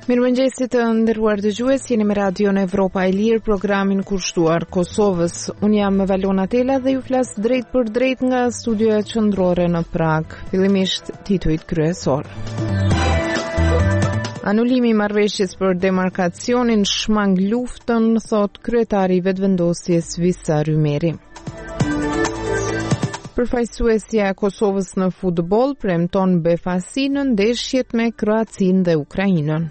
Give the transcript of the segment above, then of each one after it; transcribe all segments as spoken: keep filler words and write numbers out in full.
Mirëmëngjesit të nderuar dëgjues, jeni me Radio në Evropa e Lirë, programin kushtuar Kosovës. Unë jam Valona Tela dhe ju flas drejt për drejt nga studioja qendrore në Prag. Fillimisht titujt kryesor. Anulimi i marrëveshjes për demarkacionin shmang luftën, thot kryetari i vetëvendosjes Visar Ymeri. Përfaqësuesja e Kosovës në futboll premton befasi në ndeshjet me Kroacinë dhe Ukrainën.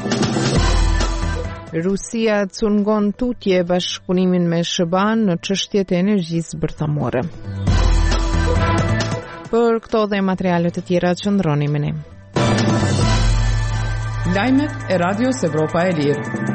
Rusia cungon tutje bashkëpunimin me S B A në çështjet e energjisë bërthamore. Për këto dhe materiale të tjera qëndroni me ne. Lajmet e Radios Evropa e Lirë.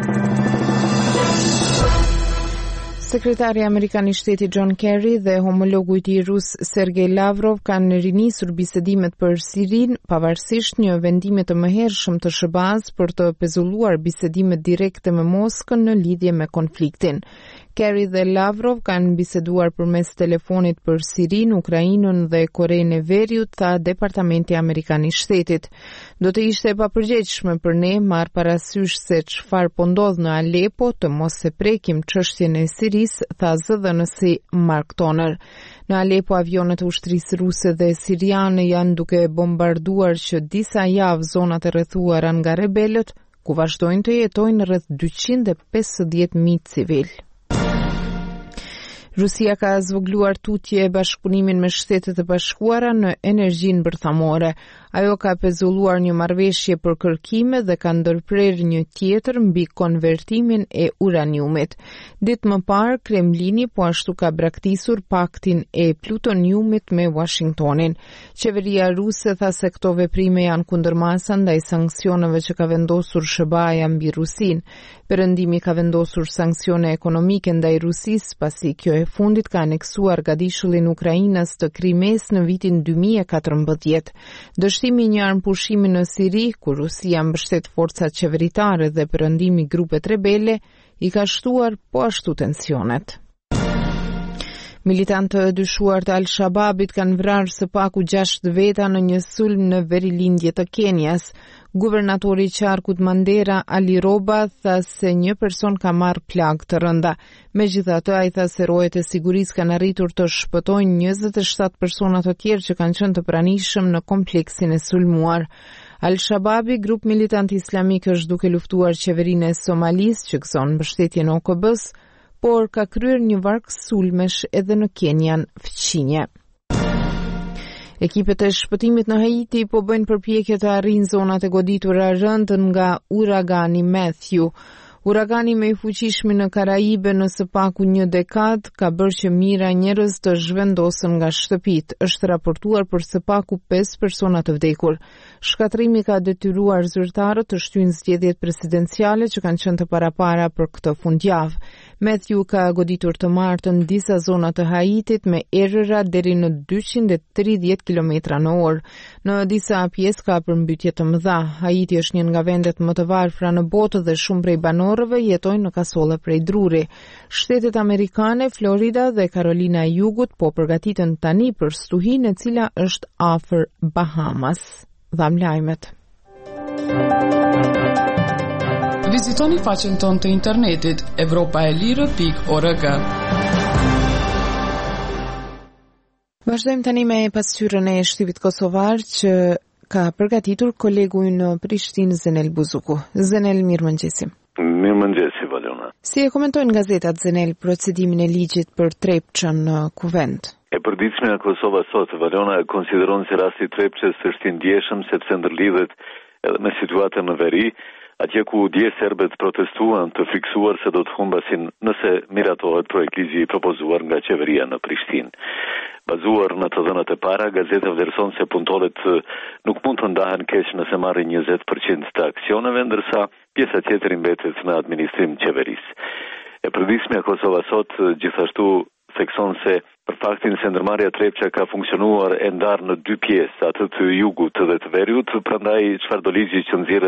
Sekretari Amerikan i Shtetit John Kerry dhe homologu i tij rus Sergej Lavrov kanë rinisur bisedimet për Sirinë, pavarësisht një vendimi të mëhershëm të S B A-s për të pezulluar bisedimet direkte me Moskën në lidhje me konfliktin. Kerry dhe Lavrov kanë biseduar përmes telefonit për Sirinë, Ukrainën dhe Korenë e Veriut, tha Departamenti Amerikan i Shtetit. Do të ishte e papërgjegjshme për ne marr parasysh se çfarë po ndodh në Alepo të mos e prekim çështjen e Sirisë, tha zë dhe en esi Mark Toner. Në Alepo, avionet e ushtrisë ruse dhe siriane janë duke bombarduar që disa javë zonat e rrethuara nga rebelët, ku vazhdojnë të jetojnë rreth dyqind e pesëdhjetë mijë civil. Rusia ka zvogluar tutje bashkëpunimin me Shtetet e Bashkuara në energjinë bërthamore. Ajo ka pezulluar një marrëveshje për kërkime dhe ka ndërprerë një tjetër mbi konvertimin e uraniumit. Ditë më parë, Kremlini po ashtu ka braktisur paktin e plutoniumit me Washingtonin. Qeveria ruse tha se këto veprime janë kundërmasa ndaj sanksioneve që ka vendosur S B A-ja mbi Rusinë. Perëndimi ka vendosur sanksione ekonomike ndaj Rusisë pasi kjo e fundit ka aneksuar gadishullin Ukrainës të Krimes në vitin dy mijë e katërmbëdhjetë. Dështimi i një armpushimi në Siri, ku Rusia mbështet forcat qeveritare dhe perëndimi i grupet rebele, i ka shtuar po ashtu tensionet. Militantë të dyshuar të Al-Shababit kanë vrarë së paku gjashtë veta në një sulm në verilindje të Kenjas. Guvernatori i qarkut Mandera, Ali Roba, tha se një person ka marrë plagë të rënda. Megjithatë, ai tha se rojet e sigurisë kanë arritur të shpëtojnë njëzet e shtatë persona të tjerë që kanë qenë të pranishëm në kompleksin e sulmuar. Al-Shababi, grup militant islamik, është duke luftuar qeverinë e Somalisë që gëzon mbështetjen e O K B-s, por ka kryer një varg sulmesh edhe në Kenjan fqinje. Ekipet e shpëtimit në Haiti po bëjnë përpjekje të arrijnë zonat e goditura rënd nga uragani Matthew. Uragani më i fuqishëm në Karaibe në së paku një dekadë ka bërë që mijëra njerëz të zhvendosen nga shtëpitë. Është raportuar për së paku pesë persona të vdekur. Shkatrimi ka detyruar zyrtarët të shtyjnë zgjedhjet presidenciale që kanë qenë të parapara për këtë fundjavë. Matthew ka goditur të martën disa zona të Haitit me errëra deri në dyqind e tridhjetë kilometra në orë. Në disa pjesë ka përmbytje të mëdha. Haiti është një nga vendet më të varfra në botë dhe shumë prej banorëve jetojnë në kasolle prej druri. Shtetet Amerikane, Florida dhe Carolina e Jugut po përgatiten tani për stuhinë e cila është afër Bahamas. Dham lajmet. Vizitoni faqen tonë të internetit evropaelire pikë org. Vazhdojmë tani me pasqyrën e shtypit kosovar që ka përgatitur kolegu në Prishtinë Zenel Buzuku. Zenel, mirëmëngjesi. Mirëmëngjesi, Valona. Si e komentojnë gazetat, Zenel, procedimin e ligjit për Trepçën në Kuvend? E përditshme e Kosova sot, Valona, konsideron se rasti i Trepçës është i ndjeshëm sepse ndërlidhet edhe me situatën në veri, atje ku dje serbët protestuan të friksuar se do të humbasin nëse miratohet projekt ligji i propozuar nga qeveria në Prishtinë. Bazuar në të dhënat e para, gazeta vlerëson se punëtorët nuk mund të ndahen keq nëse marrin njëzet përqind të aksioneve, ndërsa pjesa tjetër i mbetet në administrim qeverisë. E përditshme e Kosova sot gjithashtu thekson se për faktin se ndërmarrja Trepça ka funksionuar e ndarë në dy pjesë, atë të jugut dhe të veriut, prandaj çfarëdo ligji që nxirret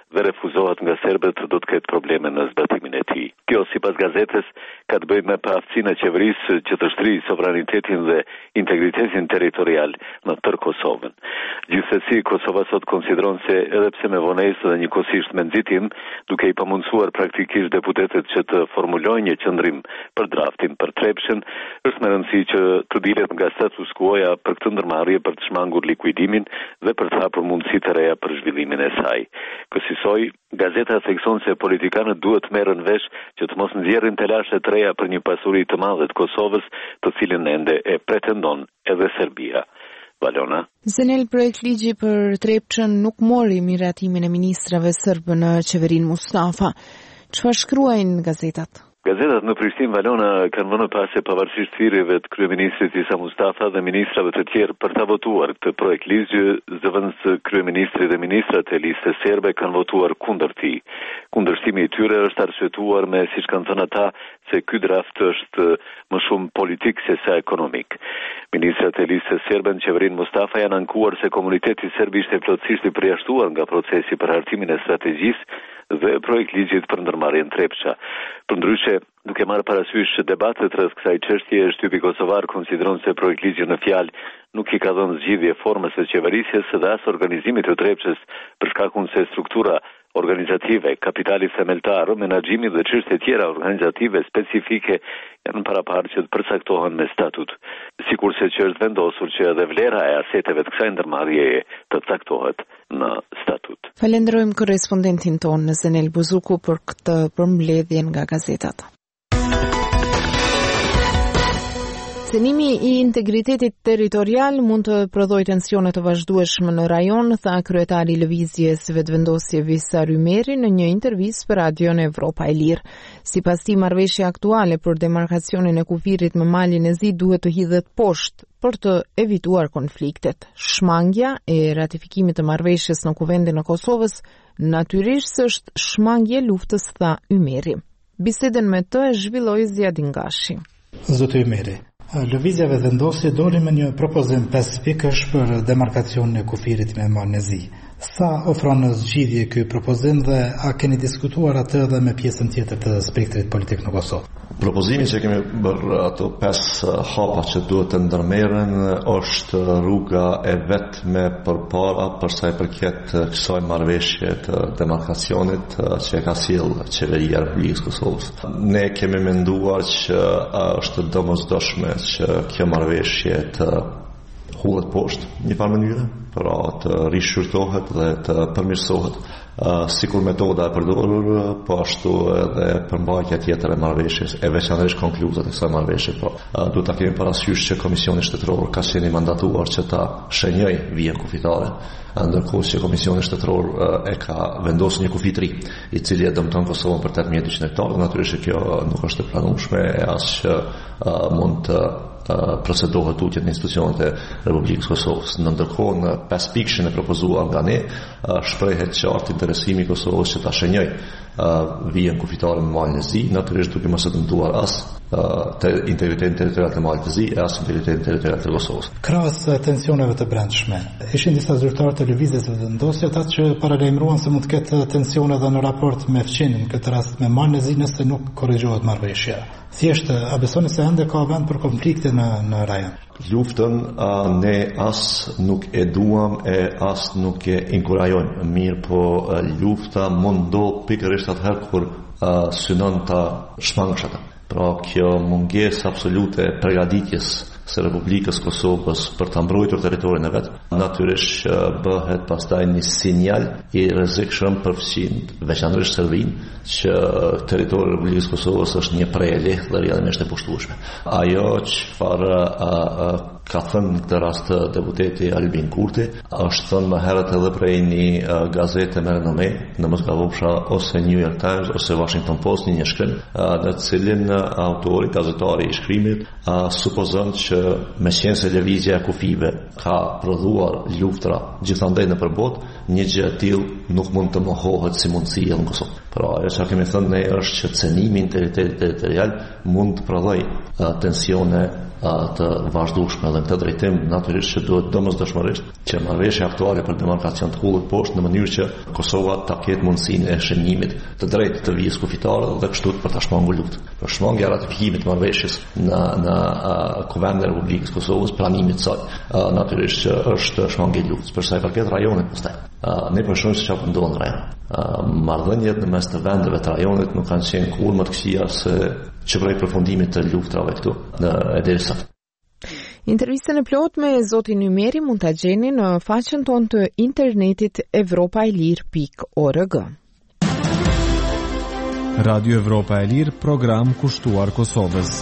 dhe refuzohet nga serbët do të ketë probleme në zbatimin e tij. Kjo sipas gazetës ka të bëjë me paaftësinë e qeverisë që të shtrijë sovranitetin dhe integritetin territorial në tërë Kosovën. Gjithsesi, Kosova sot konsideron se edhe pse me vonesë dhe njëkohësisht me nxitim, duke i pamundsuar praktikisht deputetët që të formulojnë një qëndrim për draftin për Trepshën, është me rëndësi që të dilet nga status quo-ja për këtë ndërmarrje për të shmangur likuidimin dhe për të hapur mundësi të reja për zhvillimin e saj. Kësaj, gazeta thekson se politikanët duhet të merren vesh që të mos nxjerrin telashe të reja për një pasuri të madhe të Kosovës, të cilën ende e pretendon edhe Serbia. Valona. Zenel, projekt ligji për Trepçën nuk mori miratimin e ministrave serbë në qeverinë Mustafa. Çfarë shkruajnë gazetat? Gazetat në Prishtinë, Valona, kanë vënë pase pavarësisht thirrjeve të kryeministrit Isa Mustafa dhe ministrave të tjerë për ta votuar këtë projekt ligj, zëvendës kryeministri dhe ministrat e listës serbe kanë votuar kundër tij. Kundërshtimi i tyre është arsyetuar me, siç kanë thënë ata, se ky draft është më shumë politik se sa ekonomik. Ministrat e listës serbe në qeverinë Mustafa janë ankuar se komuniteti serb ishte plotësisht i përjashtuar nga procesi për hartimin e strategjisë dhe projekt ligjit për ndërmarrjen Trepça. Përndryshe, duke marrë parasysh debatet rreth kësaj çështje, shtypi kosovar konsideron se projekt ligji në fjalë nuk i ka dhënë zgjidhje formës së qeverisjes dhe as organizimit të Trepçës për shkakun se struktura organizative, kapitali themeltar, menaxhimi dhe çështje tjera organizative specifike janë paraparë që të përcaktohen me statut, sikurse që është vendosur që edhe vlera e aseteve të kësaj ndërmarrjeje të caktohet në statut. Falenderojmë korrespondentin tonë Zenel Buzuku për këtë përmbledhje nga gazetat. Cenimi i integritetit territorial mund të prodhojë tensione të vazhdueshme në rajon, tha kryetari i lëvizjes Vetëvendosje Visar Ymeri në një intervistë për Radion Evropa e Lirë. Sipas tij, marrëveshja aktuale për demarkacionin e kufirit me malin e zi duhet të hidhet poshtë për të evituar konfliktet. Shmangja e ratifikimit të marrëveshjes në Kuvendin e Kosovës natyrisht është shmangje luftës, tha Ymeri. Bisedën me të e zhvilloi Zjadin Gashi. Zoti Ymeri, lëvizja Vetëvendosje doli me një propozim pesë pikësh për demarkacionin e kufirit me malin e zi. Sa ofron zgjidhje ky propozim dhe a keni diskutuar atë edhe me pjesën tjetër të spektrit politik në Kosovë? Propozimi që kemi bërë ato pesë hapa që duhet të ndërmerren është rruga e vetme përpara për sa i përket kësaj marrëveshje të demarkacionit që ka sjellë qeveria e Republikës Kosovës. Ne kemi menduar që është domosdoshme që kjo marrëveshje të hullet poshtë një farë mënyre, pra të rishqyrtohet dhe të përmirësohet. Uh, sikur metoda e përdorur, po ashtu edhe përmbajtja tjetër e marrëveshjes, e veçanërisht konkluzat e kësaj marrëveshje. Po, uh, duhet ta kemi parasysh që Komisioni Shtetëror ka qenë i mandatuar që ta shenjojë vijën kufitare, ndërkohë që Komisioni Shtetëror uh, e ka vendosur një kufi tri, i cili e dëmton Kosovën për tetëmijë e dyqind hektarë. Natyrisht kjo nuk është e pranueshme e as që uh, mund të Uh, procedohet tutje në institucionet e Republikës Kosovës. Në ndërkohë, në pesë pikëshin e propozuar nga ne, uh, shprehet qartë interesimi i Kosovës që ta shenjojë uh, vijën kufitare me malin e zi, natyrisht duke mos e dëmtuar as uh, te integritetin territorial të malit të zi e as integritetin territorial të Kosovës. Krahas tensioneve të brendshme, ishin disa zyrtarë të lëvizjes Vetëvendosje ata që paralajmëruan se mund të ketë tensione edhe në raport me fqinin, këtë rast me malin e zi nëse nuk korrigjohet marrëveshja. Thjesht, a besoni se ende ka vend për konflikte në, në rajon? Luftën uh, ne as nuk e duam e as nuk e inkurajojmë. Mirë, po uh, lufta mund do pikërisht atëherë kur uh, synon ta shmangësh ata. Pra kjo mungesë absolute e përgatitjes së Republikës Kosovës për të mbrojtur territorin e vet, natyrisht bëhet pastaj një sinjal i rrezikshëm për fqin, veçanërisht Serbinë, që territori i Republikës Kosovës është një prej e lehtë dhe realisht e pushtueshme. Ajo çfarë ka thënë në këtë rast deputeti Albin Kurti, është thënë më herët edhe prej një gazete me renome, në mos gabofsha ose New York Times ose Washington Post, një shkrim në cilin autori, gazetari i shkrimit, supozon që me qenë se lëvizja e kufive ka prodhuar luftra gjithandej në përbot, një gjë e tillë nuk mund të mohohet si mundësi në Kosovë. Pra, ajo që kemi thënë ne është që cenimi i integritetit territorial mund të prodhojë tensione të vazhdueshme në këtë drejtim natyrisht që duhet domosdoshmërisht që marrëveshja aktuale për demarkacion të ullet poshtë në mënyrë që Kosova ta ketë mundësinë e shënjimit të drejtë të vijës kufitare dhe kështu për ta shmangur luftë. Për shmangja e ratifikimit të marrëveshjes në në uh, Kuvendin e Republikës Kosovës, pranimit të saj, uh, natyrisht që është shmangje e luftës. Për sa i përket rajonit pastaj, uh, ne po shohim se çfarë ndodh në rajon. Uh, marrëdhëniet në mes të vendeve të rajonit nuk kanë qenë kur më të këqija se që prej përfundimit të luftrave këtu në Edersa. Intervistën e plot me zotin Ymeri mund ta gjeni në faqen tonë të internetit evropa e lir pikë org. Radio Evropa e Lir, program kushtuar Kosovës.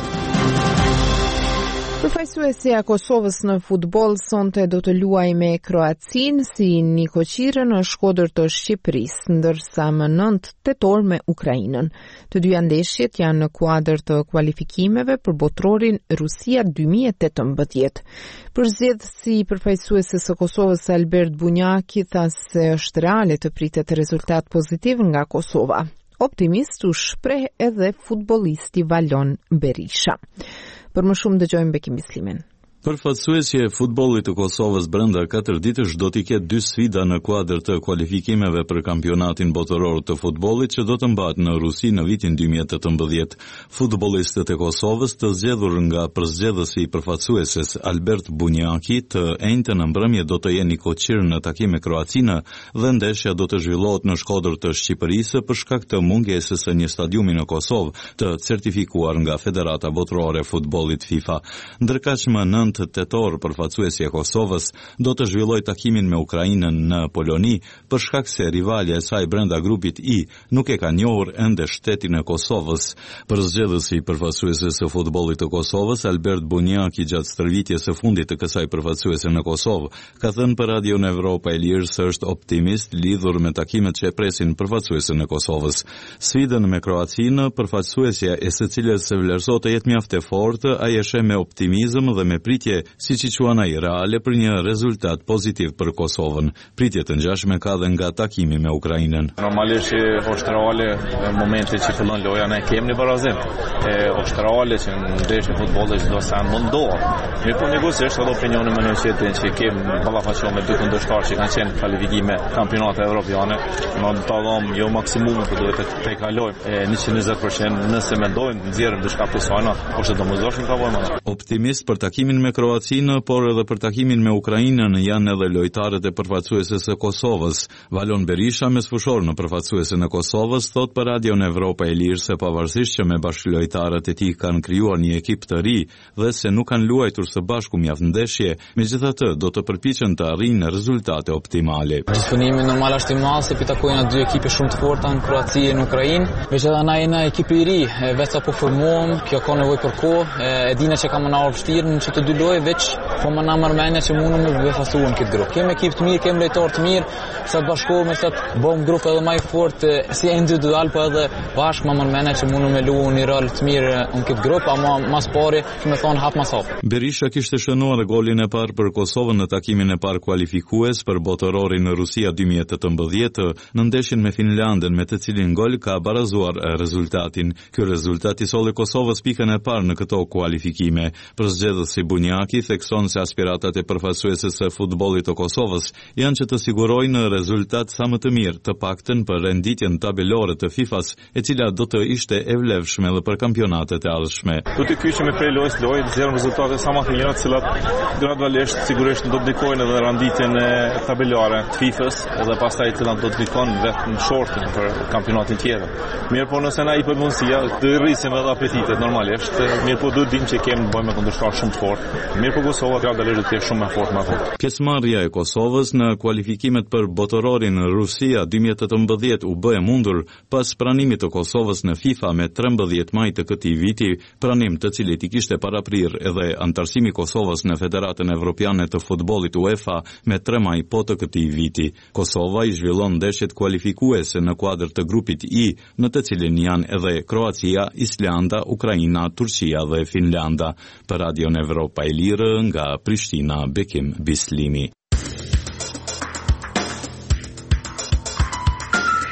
Përfaqësuesja e Kosovës në futboll sonte do të luajë me Kroacinë si Nikoqire në Shkodër të Shqipërisë, ndërsa më nëntë tetor me Ukrainën. Të dyja ndeshjet janë në kuadër të kualifikimeve për botrorin Rusia dy mijë e tetëmbëdhjetë. Përzgjedh si përfaqësuese së Kosovës Albert Bunjaki tha se është reale të pritet rezultat pozitiv nga Kosova. Optimist u shpreh edhe futbollisti Valon Berisha. Për më shumë dëgjojmë Bekim Bislimin. Përfaqësuesja e futbollit të Kosovës brenda katër ditësh do t'i ketë dy sfida në kuadër të kualifikimeve për kampionatin botëror të futbollit që do të mbahet në Rusi në vitin dy mijë e tetëmbëdhjetë. Futbollistët e Kosovës të zgjedhur nga përzgjedhësi i përfaqësueses Albert Bunjaki të enjtën në mbrëmje do të jenë Nikoqir në takim me Kroacinë dhe ndeshja do të zhvillohet në Shkodër të Shqipërisë për shkak të mungesës së një stadiumi në Kosovë të certifikuar nga Federata Botërore e Futbollit FIFA. Ndërkaq më nëntë tetor përfaqësuesja e Kosovës do të zhvillojë takimin me Ukrainën në Poloni për shkak se rivalja e saj brenda grupit I nuk e ka njohur ende shtetin e Kosovës. Përzgjedhësi i përfaqësueses së futbollit të Kosovës Albert Bunjaki gjatë stërvitjes së fundit të kësaj përfaqësuese në Kosovë ka thënë për Radio Evropa e Lir se është optimist lidhur me takimet që e presin përfaqësuesen e Kosovës. Sfidën me Kroacinë, përfaqësuesja e së cilës se vlerësohet të jetë mjaft e fortë, ai e sheh me optimizëm dhe me pritje siç i quan ai reale për një rezultat pozitiv për Kosovën. Pritje të ngjashme ka dhe nga takimi me Ukrainën. Normalisht është reale momenti që fillon loja ne kemi në barazim. Është reale që në ndeshje futbollit do sa mundohet. Ne po negocojmë edhe opinionin më në çetin që kemi ballafaqur me dy kundërshtar që kanë qenë kualifikime kampionate evropiane. Në të dhom jo maksimum po duhet të te kalojmë njëqind e njëzet përqind nëse mendojmë nxjerrim diçka pjesëna, është domosdoshmë ta vëmë. Optimist për takimin me Kroacinë, por edhe për takimin me Ukrainën janë edhe lojtarët e përfaqësueses së Kosovës. Valon Berisha, mesfushor në përfaqësuesen e Kosovës, thot për Radio Evropa e Lir se pavarësisht që me bashkëlojtarët e tij kanë krijuar një ekip të ri dhe se nuk kanë luajtur së bashku mjaft ndeshje, megjithatë do të përpiqen të arrijnë rezultate optimale. Disponimi normal është i madh se i takojnë dy ekipe shumë të forta në Kroaci e në Ukrainë. Megjithatë na jena ekip i ri, vetë po formohem, kjo ka nevojë për kohë, e dina që kam na vështirë në çdo dy lojë veç, po më na marrëmendja që mundum me befasuar këtë grup. Kemë ekip të mirë, kemë lojtarë të mirë, sa të bashkohemi sa të bëjmë grup edhe më i fortë si individual po edhe bashkë më marrëmendja që mundum me luajë një rol të mirë në këtë grup, ama mas pari, që më thon hap mas hap. Berisha kishte shënuar golin e parë për Kosovën në takimin e parë kualifikues për botërorin në Rusia dy mijë e tetëmbëdhjetë në ndeshjen me Finlandën, me të cilin gol ka barazuar rezultatin. Ky rezultat i solli Kosovës pikën e parë në këto kualifikime. Përzgjedhësi Bunjaki thekson se aspiratat e përfaqësueses së futbollit të Kosovës janë që të sigurojnë rezultat sa më të mirë, të paktën për renditjen tabelore të FIFA-s, e cila do të ishte e vlefshme edhe për kampionatet e ardhshme. Do të kyçemi prej lojës lojë, të zgjerim rezultate sa më të mira, të cilat gradualisht sigurisht do të ndikojnë edhe renditjen e tabelore të FIFA-s dhe pastaj të do të ndikojnë vetë në shortin për kampionatin tjetër. Mirë po nëse na i për mundësia, të rrisim edhe apetitet normalisht. Mirë po duhet dim që kemi bëjmë me kundërshtar shumë të fortë. Mirë po Kosova gradualisht të jetë shumë më fort më fort. Pjesëmarrja e Kosovës në kualifikimet për botërorin në Rusia dy mijë e tetëmbëdhjetë u bë e mundur pas pranimit të Kosovës në FIFA me trembëdhjetë maj të këtij viti, pranim të cilit i kishte paraprirë edhe antarësimi i Kosovës në Federatën Evropiane të Futbollit UEFA me tre maj po të këtij viti. Kosova i zhvillon ndeshjet kualifikuese në kuadër të grupit I, në të cilin janë edhe Kroacia, Islanda, Ukraina, Turqia dhe Finlanda. Për Radio Evropa e Lir nga Prishtina, Bekim Bislimi.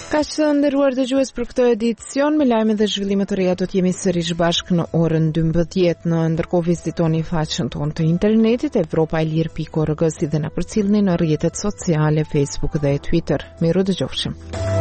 Ka që të nderuar dëgjues për këtë edicion, me lajme dhe zhvillime të reja do të jemi sërish bashkë në orën dymbëdhjetë. Në ndërkohë vizitoni faqen tonë të internetit evropa e lirë pikë org si dhe na përcillni në rrjetet sociale Facebook dhe Twitter. Miru dëgjofshim.